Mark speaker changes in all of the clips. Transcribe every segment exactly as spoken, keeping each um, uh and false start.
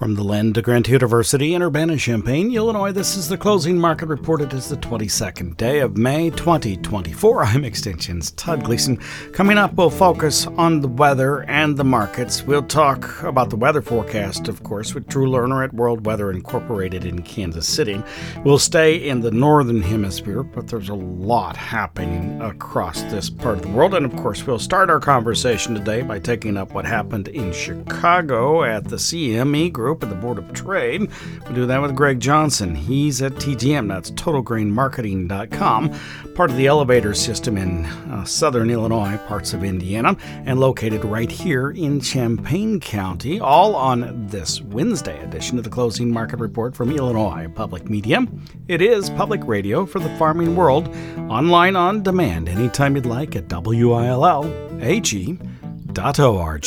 Speaker 1: From the Len DeGrant University in Urbana-Champaign, Illinois, this is the closing market report. It is the twenty-second day of May twenty twenty-four. I'm Extension's Todd Gleason. Coming up, we'll focus on the weather and the markets. We'll talk about the weather forecast, of course, with Drew Lerner at World Weather Incorporated in Kansas City. We'll stay in the northern hemisphere, but there's a lot happening across this part of the world. And, of course, we'll start our conversation today by taking up what happened in Chicago at the C M E Group at the Board of Trade. We'll do that with Greg Johnson. He's at T G M, that's total grain marketing dot com, part of the elevator system in uh, southern Illinois, parts of Indiana, and located right here in Champaign County, all on this Wednesday edition of the Closing Market Report from Illinois Public Media. It is public radio for the farming world, online on demand anytime you'd like at W I L L A G dot org.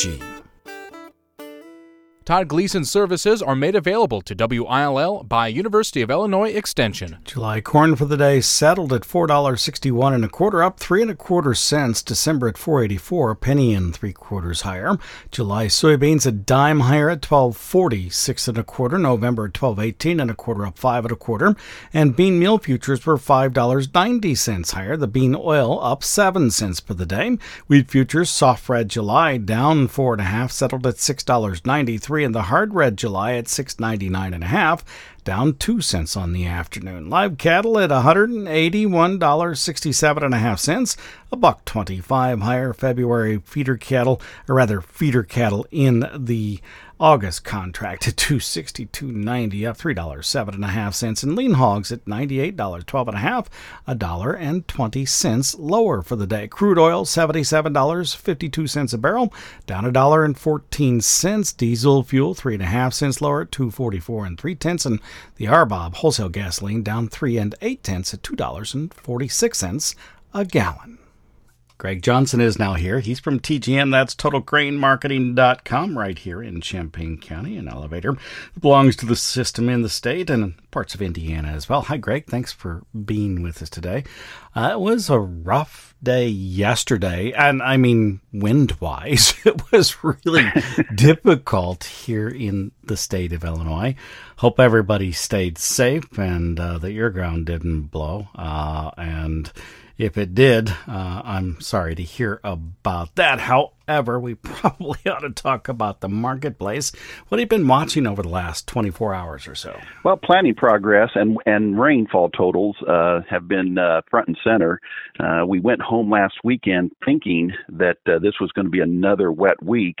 Speaker 2: Todd Gleason services are made available to W I L L by University of Illinois Extension.
Speaker 1: July corn for the day settled at four dollars and sixty-one cents and a quarter, up three and a quarter cents. December at four dollars and eighty-four cents, a penny and three quarters higher. July soybeans a dime higher at twelve dollars and forty-six cents and a quarter. November at twelve dollars and eighteen cents and a quarter, up five and a quarter. And bean meal futures were five dollars and ninety cents higher. The bean oil up seven cents for the day. Wheat futures soft red July down four and a half, settled at six dollars and ninety-three cents. And the hard red July at six dollars and ninety-nine cents and a half, down two cents on the afternoon. Live cattle at one hundred eighty-one dollars and sixty-seven cents and a half cents, a buck twenty-five higher. February feeder cattle, or rather feeder cattle in the August contract at two sixty-two ninety, up three dollars and seven and a half cents, and lean hogs at ninety-eight dollars and twelve and a half, a dollar and twenty cents lower for the day. Crude oil seventy-seven dollars and fifty-two cents a barrel, down a dollar and fourteen cents. Diesel fuel three and a half cents lower at two forty-four and three tenths, and the R B O B wholesale gasoline down three and eight tenths at two dollars and forty-six cents a gallon. Greg Johnson is now here. He's from T G M, that's total grain marketing dot com, right here in Champaign County, an elevator that belongs to the system in the state and parts of Indiana as well. Hi, Greg. Thanks for being with us today. Uh, it was a rough day yesterday, and I mean wind-wise. It was really difficult here in the state of Illinois. Hope everybody stayed safe and uh, that your ground didn't blow, uh, and if it did, uh, I'm sorry to hear about that. However, we probably ought to talk about the marketplace. What have you been watching over the last twenty-four hours or so?
Speaker 3: Well, planting progress and and rainfall totals uh, have been uh, front and center. Uh, we went home last weekend thinking that uh, this was going to be another wet week.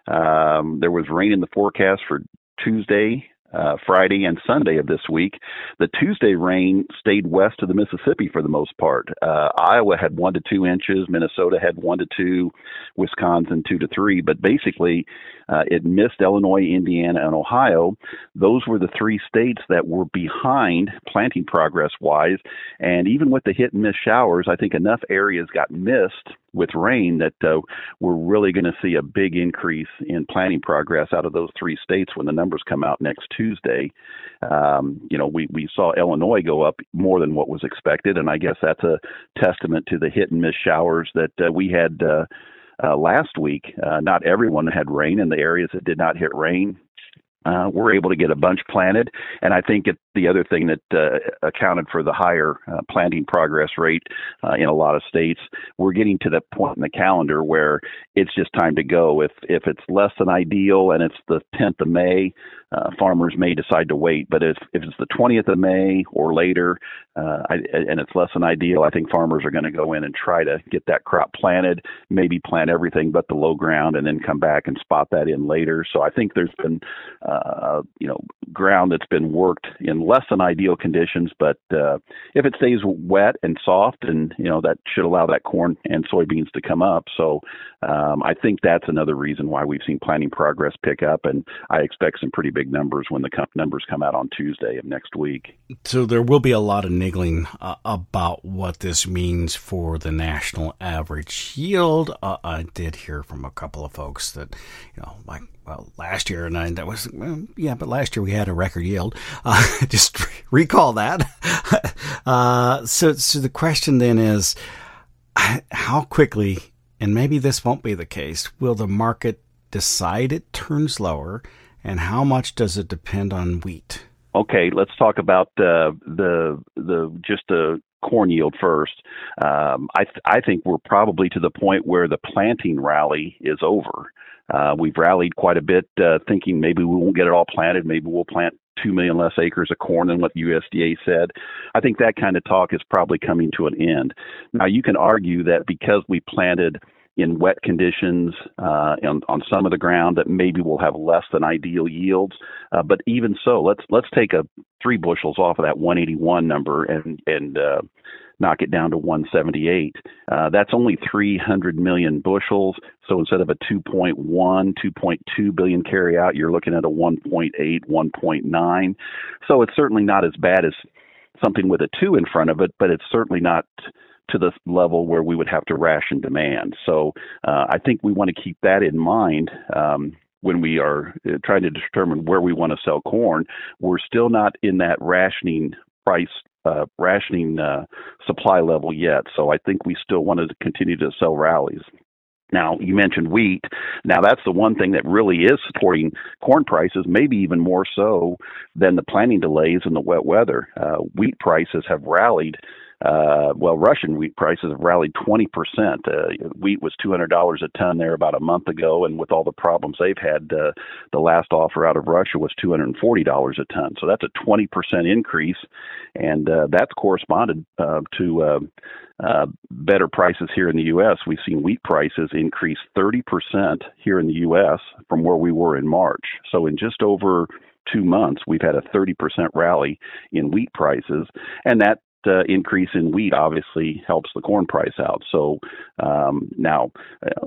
Speaker 3: Um, there was rain in the forecast for Tuesday, Uh, Friday and Sunday of this week. The Tuesday rain stayed west of the Mississippi for the most part. Uh, Iowa had one to two inches. Minnesota had one to two. Wisconsin two to three. But basically, uh, it missed Illinois, Indiana, and Ohio. Those were the three states that were behind planting progress-wise. And even with the hit-and-miss showers, I think enough areas got missed with rain that uh, we're really going to see a big increase in planting progress out of those three states when the numbers come out next Tuesday. Um, you know, we, we saw Illinois go up more than what was expected, and I guess that's a testament to the hit and miss showers that uh, we had uh, uh, last week. Uh, not everyone had rain, and the areas that did not hit rain Uh, we're able to get a bunch planted. And I think it, the other thing that uh, accounted for the higher uh, planting progress rate uh, in a lot of states, we're getting to that point in the calendar where it's just time to go. If if it's less than ideal and it's the tenth of May, uh, farmers may decide to wait. But if, if it's the twentieth of May or later, uh, I, and it's less than ideal, I think farmers are going to go in and try to get that crop planted, maybe plant everything but the low ground and then come back and spot that in later. So I think there's been Uh, you know, ground that's been worked in less than ideal conditions, but uh, if it stays wet and soft, and you know, that should allow that corn and soybeans to come up. So um, I think that's another reason why we've seen planting progress pick up, and I expect some pretty big numbers when the com- numbers come out on Tuesday of next week.
Speaker 1: So there will be a lot of niggling uh, about what this means for the national average yield. Uh, I did hear from a couple of folks that, you know, like, well, last year, and I, that was, well, yeah, but last year we had a record yield. Uh, just recall that. uh, so, so the question then is, how quickly, and maybe this won't be the case, will the market decide it turns lower and how much does it depend on wheat?
Speaker 3: Okay, let's talk about uh, the the just the corn yield first. Um, I th- I think we're probably to the point where the planting rally is over. Uh, we've rallied quite a bit, uh, thinking maybe we won't get it all planted. Maybe we'll plant two million less acres of corn than what the U S D A said. I think that kind of talk is probably coming to an end. Now, you can argue that because we planted in wet conditions uh, on, on some of the ground, that maybe we'll have less than ideal yields. Uh, but even so, let's let's take a three bushels off of that one eighty-one number and and uh, knock it down to one seventy-eight. Uh, that's only three hundred million bushels. So instead of a two point one, two point two billion carryout, you're looking at a one point eight, one point nine. So it's certainly not as bad as something with a two in front of it, but it's certainly not to the level where we would have to ration demand. So uh, I think we want to keep that in mind um, when we are trying to determine where we want to sell corn. We're still not in that rationing price, uh, rationing uh, supply level yet. So I think we still want to continue to sell rallies. Now, you mentioned wheat. Now, that's the one thing that really is supporting corn prices, maybe even more so than the planting delays and the wet weather. Uh, wheat prices have rallied. Uh, well, Russian wheat prices have rallied twenty percent. Uh, wheat was two hundred dollars a ton there about a month ago, and with all the problems they've had, uh, the last offer out of Russia was two hundred forty dollars a ton. So that's a twenty percent increase, and uh, that's corresponded uh, to uh, uh, better prices here in the U S. We've seen wheat prices increase thirty percent here in the U S from where we were in March. So in just over two months, we've had a thirty percent rally in wheat prices, and that Uh, increase in wheat obviously helps the corn price out. So um, now, uh,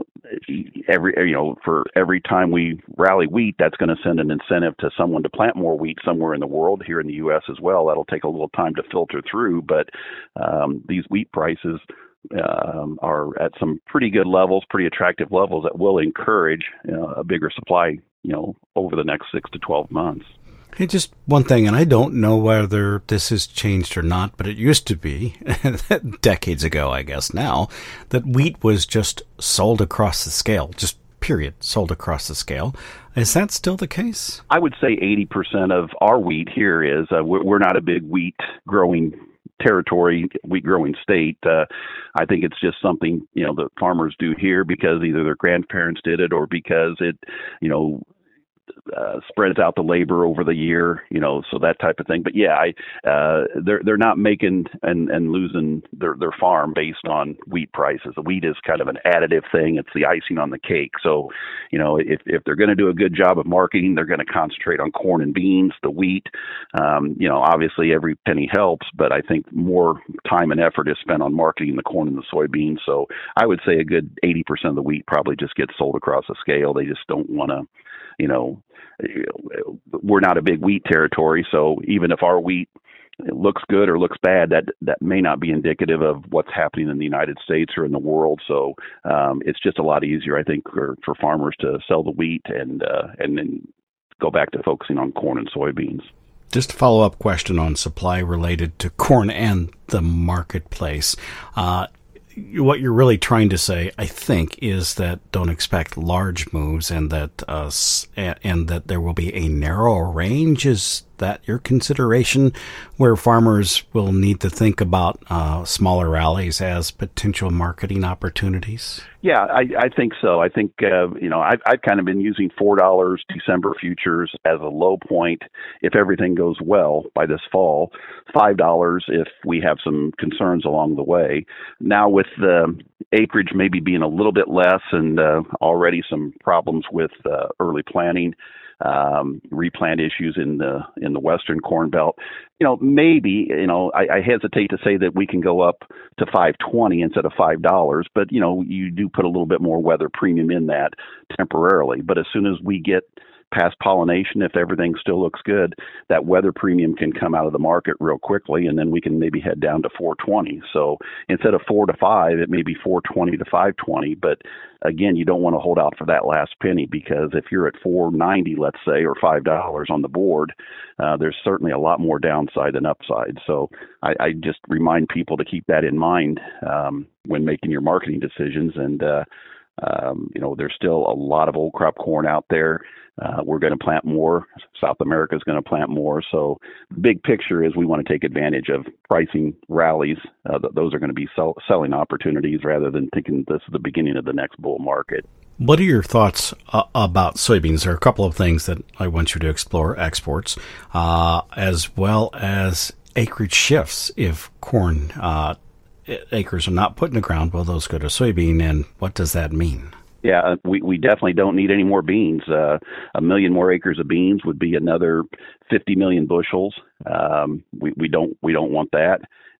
Speaker 3: every you know, for every time we rally wheat, that's going to send an incentive to someone to plant more wheat somewhere in the world, here in the U S as well. That'll take a little time to filter through, but um, these wheat prices um, are at some pretty good levels, pretty attractive levels that will encourage you know, a bigger supply, you know, over the next six to twelve months.
Speaker 1: Hey, just one thing, and I don't know whether this has changed or not, but it used to be, decades ago, I guess now, that wheat was just sold across the scale, just period, sold across the scale. Is that still the case?
Speaker 3: I would say eighty percent of our wheat here is, uh, we're not a big wheat growing territory, wheat growing state. Uh, I think it's just something, you know, that farmers do here because either their grandparents did it or because it, you know, Uh, spreads out the labor over the year, you know, so that type of thing. But yeah, I, uh, they're they're not making and, and losing their, their farm based on wheat prices. The wheat is kind of an additive thing. It's the icing on the cake. So, you know, if, if they're going to do a good job of marketing, they're going to concentrate on corn and beans, the wheat. Um, you know, obviously every penny helps, but I think more time and effort is spent on marketing the corn and the soybeans. So I would say a good eighty percent of the wheat probably just gets sold across the scale. They just don't want to, you know, we're not a big wheat territory, so even if our wheat looks good or looks bad, that that may not be indicative of what's happening in the United States or in the world. So um, it's just a lot easier, I think, for, for farmers to sell the wheat and uh, and then go back to focusing on corn and soybeans.
Speaker 1: Just a follow-up question on supply related to corn and the marketplace. Uh, What you're really trying to say, I think, is that don't expect large moves, and that uh, and that there will be a narrow range. Is that your consideration, where farmers will need to think about uh, smaller rallies as potential marketing opportunities?
Speaker 3: Yeah, I, I think so. I think, uh, you know, I've, I've kind of been using four dollars December futures as a low point if everything goes well by this fall, five dollars if we have some concerns along the way. Now with the acreage maybe being a little bit less and uh, already some problems with uh, early planting, um, replant issues in the in the western corn belt, you know, maybe, you know, I, I hesitate to say that we can go up to five twenty instead of five dollars, but, you know, you do put a little bit more weather premium in that temporarily. But as soon as we get past pollination, if everything still looks good, that weather premium can come out of the market real quickly, and then we can maybe head down to four twenty. So instead of four to five, it may be four twenty to five twenty. But again, you don't want to hold out for that last penny, because if you're at four ninety, let's say, or five dollars on the board, uh, there's certainly a lot more downside than upside. So I, I just remind people to keep that in mind um, when making your marketing decisions. And uh, Um, you know, there's still a lot of old crop corn out there. Uh, we're going to plant more. South America is going to plant more. So the big picture is we want to take advantage of pricing rallies. Uh, th- those are going to be sell- selling opportunities rather than thinking this is the beginning of the next bull market.
Speaker 1: What are your thoughts uh, about soybeans? There are a couple of things that I want you to explore: exports, uh, as well as acreage shifts. If corn uh, acres are not put in the ground, will those go to soybean, and what does that mean?
Speaker 3: Yeah, we, we definitely don't need any more beans. Uh, a million more acres of beans would be another fifty million bushels. Um, we, we don't we don't want that.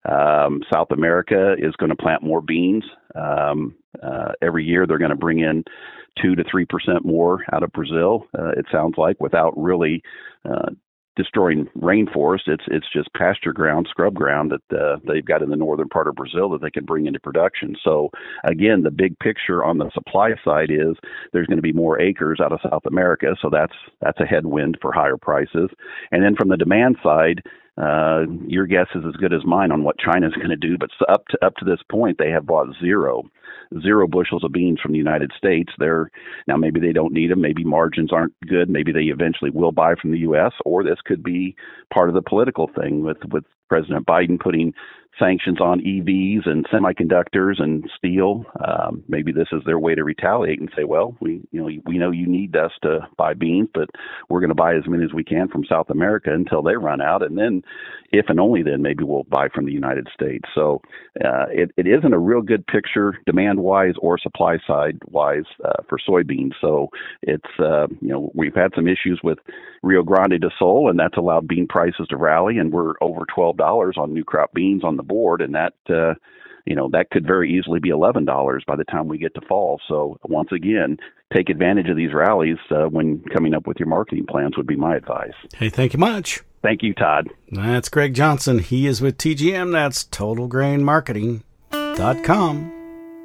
Speaker 3: Um, South America is going to plant more beans. Um, uh, every year they're going to bring in two to three percent more out of Brazil. Uh, it sounds like, without really uh, destroying rainforest. It's it's just pasture ground, scrub ground that uh, they've got in the northern part of Brazil that they can bring into production. So again, the big picture on the supply side is there's going to be more acres out of South America. So that's that's a headwind for higher prices. And then from the demand side, uh, your guess is as good as mine on what China's going to do. But up to up to this point, they have bought zero. Zero bushels of beans from the United States. They're now maybe they don't need them. Maybe margins aren't good. Maybe they eventually will buy from the U S. Or this could be part of the political thing with with President Biden putting sanctions on E Vs and semiconductors and steel. Um, maybe this is their way to retaliate and say, well, we you know we know you need us to buy beans, but we're going to buy as many as we can from South America until they run out, and then, if and only then, maybe we'll buy from the United States. So uh, it it isn't a real good picture demand-wise or supply side-wise uh, for soybeans. So it's uh, you know we've had some issues with Rio Grande do Sul, and that's allowed bean prices to rally, and we're over twelve dollars on new crop beans on the board, and that uh, you know that could very easily be eleven dollars by the time we get to fall. So once again, take advantage of these rallies uh, when coming up with your marketing plans would be my advice.
Speaker 1: Hey, thank you much.
Speaker 3: Thank you, Todd.
Speaker 1: That's Greg Johnson. He is with T G M. That's total grain marketing dot com.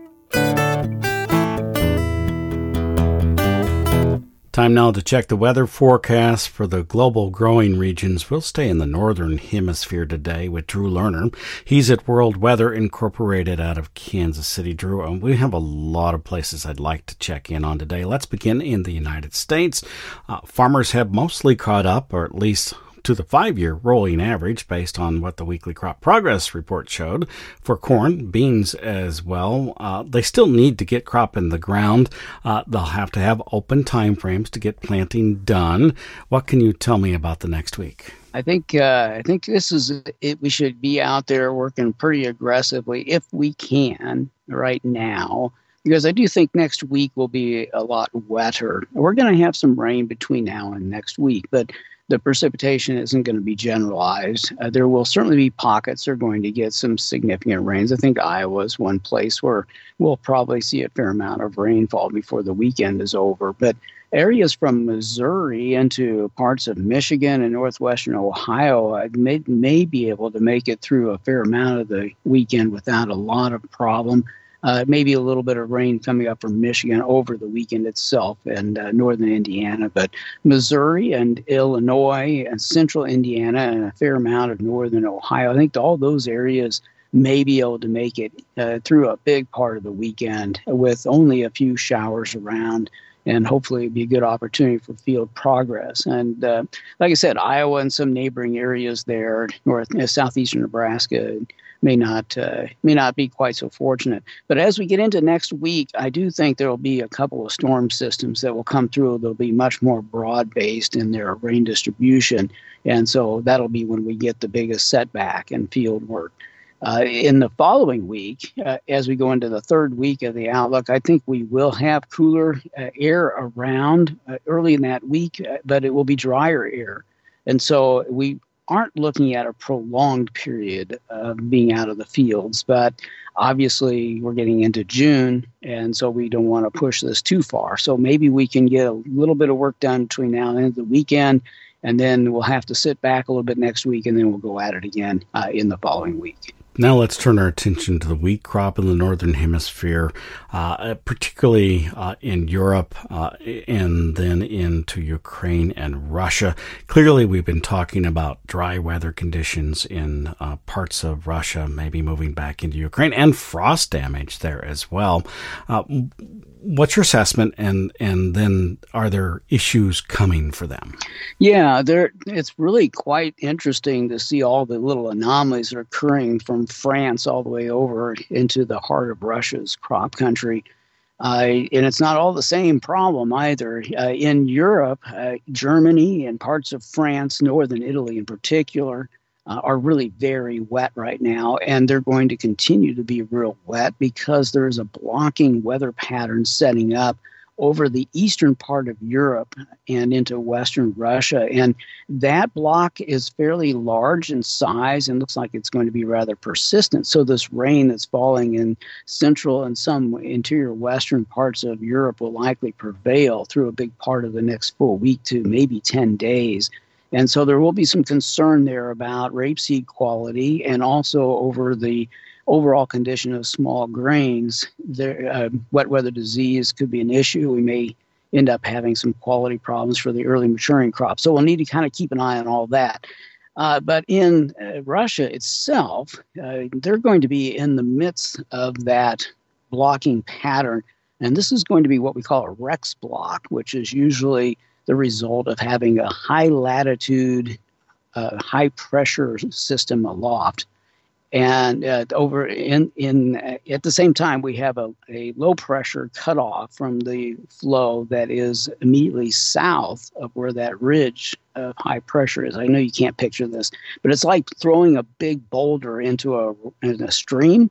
Speaker 1: Time now to check the weather forecast for the global growing regions. We'll stay in the northern hemisphere today with Drew Lerner. He's at World Weather Incorporated out of Kansas City. Drew, and we have a lot of places I'd like to check in on today. Let's begin in the United States. Uh, farmers have mostly caught up, or at least to the five-year rolling average based on what the weekly crop progress report showed for corn, beans as well. Uh, they still need to get crop in the ground. Uh, they'll have to have open time frames to get planting done. What can you tell me about the next week?
Speaker 4: I think uh, I think this is it. We should be out there working pretty aggressively if we can right now, because I do think next week will be a lot wetter. We're going to have some rain between now and next week, but the precipitation isn't going to be generalized. Uh, there will certainly be pockets that are going to get some significant rains. I think Iowa is one place where we'll probably see a fair amount of rainfall before the weekend is over. But areas from Missouri into parts of Michigan and northwestern Ohio uh, may, may be able to make it through a fair amount of the weekend without a lot of problem. Uh, maybe a little bit of rain coming up from Michigan over the weekend itself and uh, northern Indiana. But Missouri and Illinois and central Indiana and a fair amount of northern Ohio, I think all those areas may be able to make it uh, through a big part of the weekend with only a few showers around. And hopefully it'd be a good opportunity for field progress. And uh, like I said, Iowa and some neighboring areas there, north, uh, southeastern Nebraska, may not uh, may not be quite so fortunate. But as we get into next week, I do think there will be a couple of storm systems that will come through. They'll be much more broad-based in their rain distribution. And so that'll be when we get the biggest setback in field work. Uh, in the following week, uh, as we go into the third week of the outlook, I think we will have cooler uh, air around uh, early in that week, uh, but it will be drier air. And so we aren't looking at a prolonged period of being out of the fields, but obviously we're getting into June, and so we don't want to push this too far. So maybe we can get a little bit of work done between now and the end of the weekend, and then we'll have to sit back a little bit next week, and then we'll go at it again uh, in the following week.
Speaker 1: Now let's turn our attention to the wheat crop in the Northern Hemisphere, uh, particularly uh, in Europe uh, and then into Ukraine and Russia. Clearly, we've been talking about dry weather conditions in uh, parts of Russia, maybe moving back into Ukraine, and frost damage there as well. Uh, what's your assessment, and, and then are there issues coming for them?
Speaker 4: Yeah, there. It's really quite interesting to see all the little anomalies that are occurring from France all the way over into the heart of Russia's crop country. Uh, and it's not all the same problem either. Uh, in Europe, uh, Germany and parts of France, northern Italy in particular, uh, are really very wet right now. And they're going to continue to be real wet because there's a blocking weather pattern setting up over the eastern part of Europe and into western Russia. And that block is fairly large in size and looks like it's going to be rather persistent. So this rain that's falling in central and some interior western parts of Europe will likely prevail through a big part of the next full week to maybe ten days. And so there will be some concern there about rapeseed quality and also over the overall condition of small grains. There, uh, wet weather disease could be an issue. We may end up having some quality problems for the early maturing crop. So we'll need to kind of keep an eye on all that. Uh, but in uh, Russia itself, uh, they're going to be in the midst of that blocking pattern. And this is going to be what we call a Rex block, which is usually the result of having a high latitude, uh, high pressure system aloft. And uh, over in in uh, at the same time, we have a, a low pressure cutoff from the flow that is immediately south of where that ridge of high pressure is. I know you can't picture this, but it's like throwing a big boulder into a in a stream,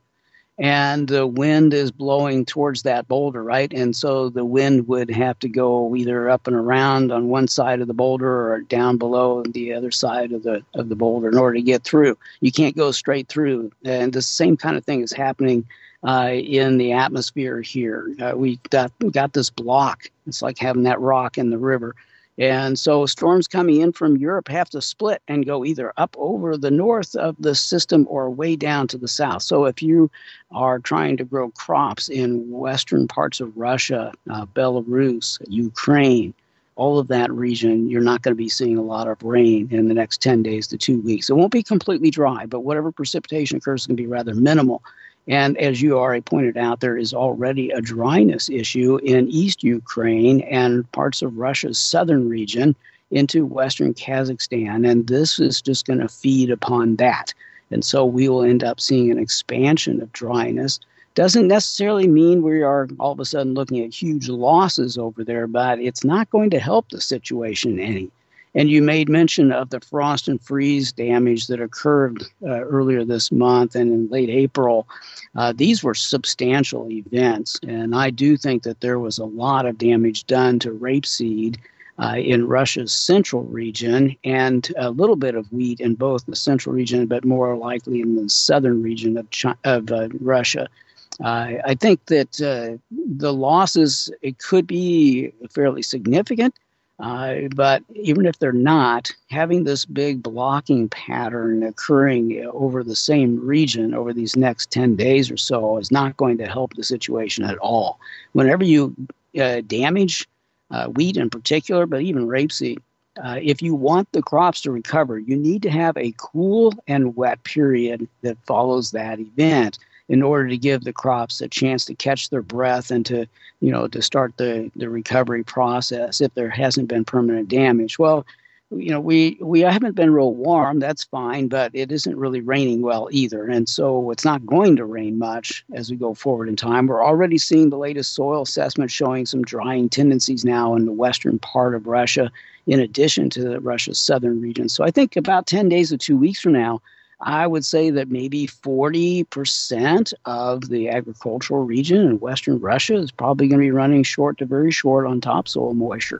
Speaker 4: and the wind is blowing towards that boulder, right? And so the wind would have to go either up and around on one side of the boulder or down below the other side of the of the boulder in order to get through. You can't go straight through. And the same kind of thing is happening uh, in the atmosphere here. Uh, we got, we got this block. It's like having that rock in the river. And so storms coming in from Europe have to split and go either up over the north of the system or way down to the south. So if you are trying to grow crops in western parts of Russia, uh, Belarus, Ukraine, all of that region, you're not going to be seeing a lot of rain in the next ten days to two weeks. It won't be completely dry, but whatever precipitation occurs is going to be rather minimal. And as you already pointed out, there is already a dryness issue in East Ukraine and parts of Russia's southern region into western Kazakhstan. And this is just going to feed upon that. And so we will end up seeing an expansion of dryness. Doesn't necessarily mean we are all of a sudden looking at huge losses over there, but it's not going to help the situation any. And you made mention of the frost and freeze damage that occurred uh, earlier this month and in late April. Uh, these were substantial events, and I do think that there was a lot of damage done to rapeseed uh, in Russia's central region and a little bit of wheat in both the central region, but more likely in the southern region of, China, of uh, Russia. Uh, I think that uh, the losses, it could be fairly significant. Uh, but even if they're not, having this big blocking pattern occurring over the same region over these next ten days or so is not going to help the situation at all. Whenever you uh, damage uh, wheat in particular, but even rapeseed, uh, if you want the crops to recover, you need to have a cool and wet period that follows that event in order to give the crops a chance to catch their breath and to, you know, to start the, the recovery process if there hasn't been permanent damage. Well, you know, we, we haven't been real warm, that's fine, but it isn't really raining well either. And so it's not going to rain much as we go forward in time. We're already seeing the latest soil assessment showing some drying tendencies now in the western part of Russia, in addition to the Russia's southern region. So I think about ten days or two weeks from now, I would say that maybe forty percent of the agricultural region in western Russia is probably going to be running short to very short on topsoil moisture.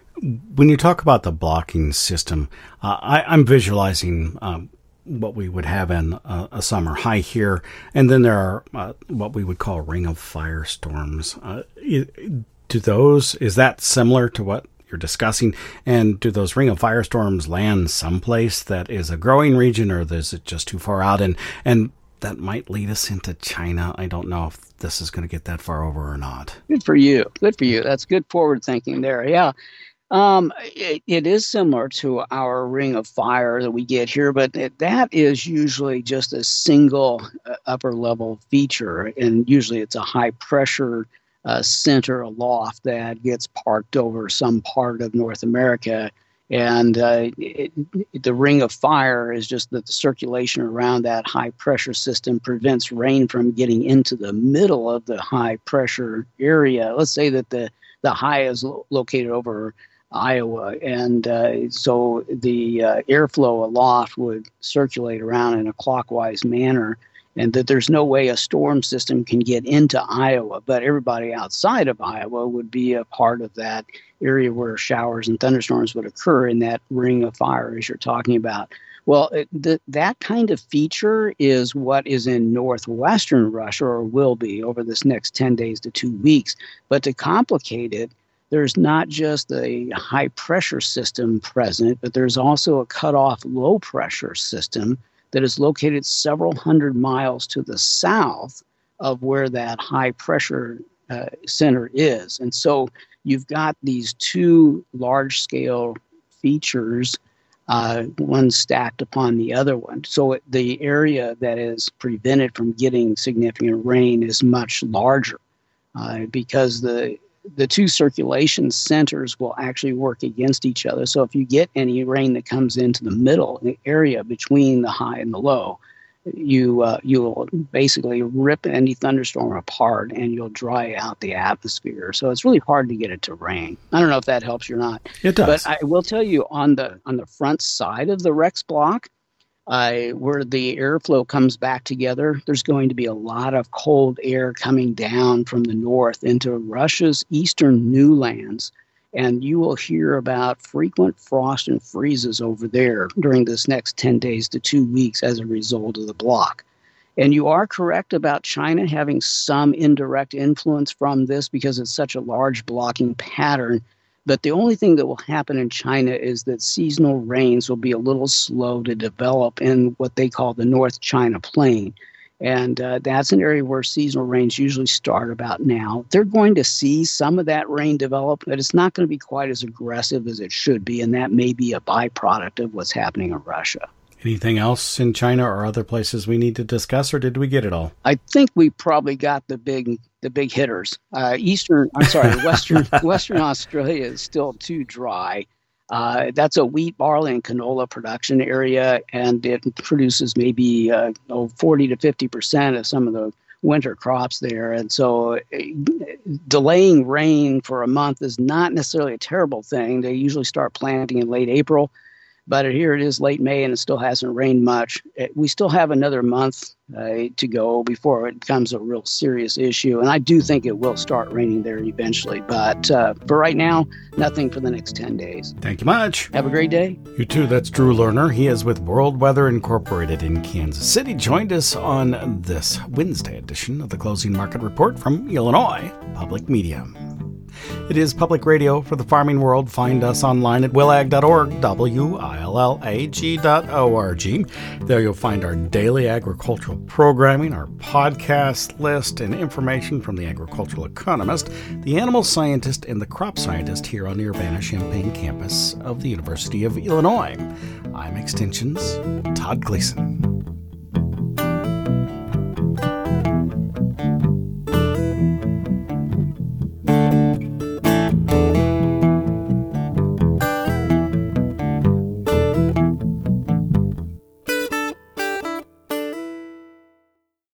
Speaker 1: When you talk about the blocking system, uh, I, I'm visualizing um, what we would have in a, a summer high here, and then there are uh, what we would call ring of firestorms. Uh, do those, is that similar to what you're discussing, and do those ring of firestorms land someplace that is a growing region, or is it just too far out? And and that might lead us into China. I don't know if this is going to get that far over or not.
Speaker 4: Good for you. Good for you. That's good forward thinking there. Yeah. Um, it, it is similar to our ring of fire that we get here, but it, that is usually just a single uh, upper level feature. And usually it's a high pressure uh, center aloft that gets parked over some part of North America. And uh, it, it, the ring of fire is just that the circulation around that high pressure system prevents rain from getting into the middle of the high pressure area. Let's say that the, the high is lo- located over Iowa, and uh, so the uh, airflow aloft would circulate around in a clockwise manner, and that there's no way a storm system can get into Iowa, but everybody outside of Iowa would be a part of that area where showers and thunderstorms would occur in that ring of fire as you're talking about. Well, it, th- that kind of feature is what is in northwestern Russia, or will be over this next ten days to two weeks. But to complicate it, there's not just a high pressure system present, but there's also a cutoff low pressure system that is located several hundred miles to the south of where that high pressure uh, center is. And so you've got these two large scale features, uh, one stacked upon the other one. So it, the area that is prevented from getting significant rain is much larger uh, because the the two circulation centers will actually work against each other. So if you get any rain that comes into the middle the area between the high and the low, you uh, you'll basically rip any thunderstorm apart and you'll dry out the atmosphere. So it's really hard to get it to rain. I don't know if that helps you or not.
Speaker 1: It does.
Speaker 4: But I will tell you on the on the front side of the Rex block, Uh, where the airflow comes back together, there's going to be a lot of cold air coming down from the north into Russia's eastern newlands. And you will hear about frequent frost and freezes over there during this next ten days to two weeks as a result of the block. And you are correct about China having some indirect influence from this because it's such a large blocking pattern. But the only thing that will happen in China is that seasonal rains will be a little slow to develop in what they call the North China Plain. And uh, that's an area where seasonal rains usually start about now. They're going to see some of that rain develop, but it's not going to be quite as aggressive as it should be. And that may be a byproduct of what's happening in Russia.
Speaker 1: Anything else in China or other places we need to discuss, or did we get it all?
Speaker 4: I think we probably got the big the big hitters. Uh, Eastern, I'm sorry, Western Western Australia is still too dry. Uh, that's a wheat, barley, and canola production area, and it produces maybe uh, oh, forty to fifty percent of some of the winter crops there. And so uh, delaying rain for a month is not necessarily a terrible thing. They usually start planting in late April. But here it is late May and it still hasn't rained much. We still have another month uh, to go before it becomes a real serious issue. And I do think it will start raining there eventually. But uh, for right now, nothing for the next ten days.
Speaker 1: Thank you much.
Speaker 4: Have a great day.
Speaker 1: You too. That's Drew Lerner. He is with World Weather Incorporated in Kansas City. Joined us on this Wednesday edition of the Closing Market Report from Illinois Public Media. It is public radio for the farming world. Find us online at willag dot org, W I L L A G dot O R G. There you'll find our daily agricultural programming, our podcast list, and information from the agricultural economist, the animal scientist, and the crop scientist here on the Urbana-Champaign campus of the University of Illinois. I'm Extension's Todd Gleason.